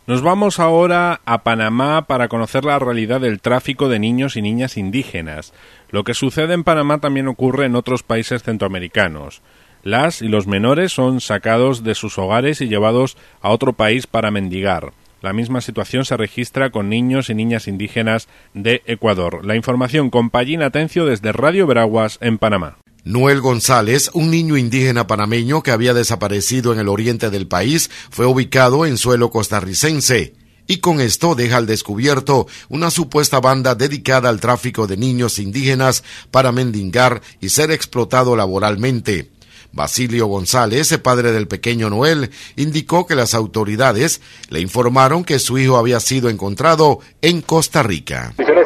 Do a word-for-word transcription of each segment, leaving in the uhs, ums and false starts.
Nos vamos ahora a Panamá para conocer la realidad del tráfico de niños y niñas indígenas. Lo que sucede en Panamá también ocurre en otros países centroamericanos. Las y los menores son sacados de sus hogares y llevados a otro país para mendigar. La misma situación se registra con niños y niñas indígenas de Ecuador. La información con Pallín Atencio desde Radio Veraguas en Panamá. Noel González, un niño indígena panameño que había desaparecido en el oriente del país, fue ubicado en suelo costarricense. Y con esto deja al descubierto una supuesta banda dedicada al tráfico de niños indígenas para mendigar y ser explotado laboralmente. Basilio González, padre del pequeño Noel, indicó que las autoridades le informaron que su hijo había sido encontrado en Costa Rica. Sí, sí.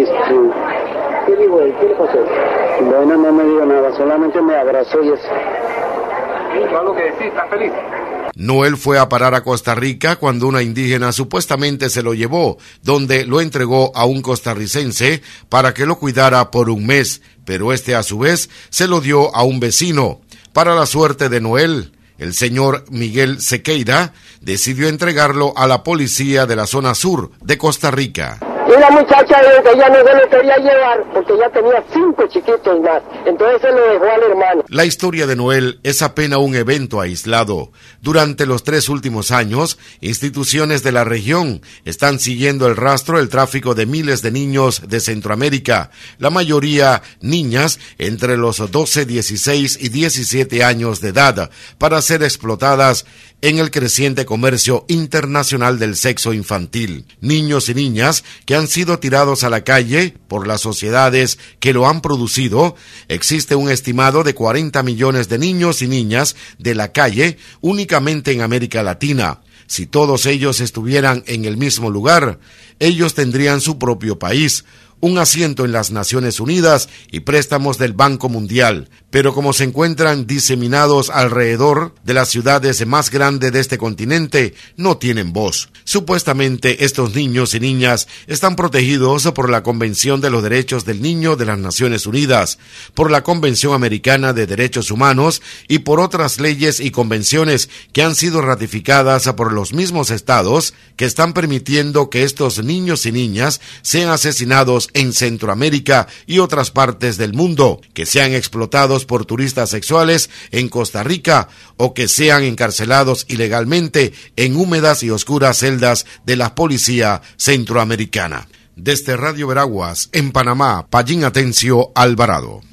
¿Qué dijo él? ¿Qué le pasó? Bueno, no me dijo nada, solamente me abrazó y eso. ¿Algo que decir? ¿Estás feliz? Noel fue a parar a Costa Rica cuando una indígena supuestamente se lo llevó, donde lo entregó a un costarricense para que lo cuidara por un mes, pero este a su vez se lo dio a un vecino. Para la suerte de Noel, el señor Miguel Sequeira decidió entregarlo a la policía de la zona sur de Costa Rica. Y la muchacha que ya no se lo quería llevar porque ya tenía cinco chiquitos más, entonces se lo dejó al hermano. La historia de Noel es apenas un evento aislado. Durante los tres últimos años, instituciones de la región están siguiendo el rastro del tráfico de miles de niños de Centroamérica, la mayoría niñas entre los doce, dieciséis y diecisiete años de edad, para ser explotadas en el creciente comercio internacional del sexo infantil. Niños y niñas que han sido tirados a la calle por las sociedades que lo han producido. Existe un estimado de cuarenta millones de niños y niñas de la calle únicamente en América Latina. Si todos ellos estuvieran en el mismo lugar, ellos tendrían su propio país, un asiento en las Naciones Unidas y préstamos del Banco Mundial, pero como se encuentran diseminados alrededor de las ciudades más grandes de este continente, no tienen voz. Supuestamente estos niños y niñas están protegidos por la Convención de los Derechos del Niño de las Naciones Unidas, por la Convención Americana de Derechos Humanos y por otras leyes y convenciones que han sido ratificadas por los mismos estados que están permitiendo que estos niños y niñas sean asesinados en Centroamérica y otras partes del mundo, que sean explotados por turistas sexuales en Costa Rica o que sean encarcelados ilegalmente en húmedas y oscuras celdas de la policía centroamericana. Desde Radio Veraguas, en Panamá, Pallín Atencio Alvarado.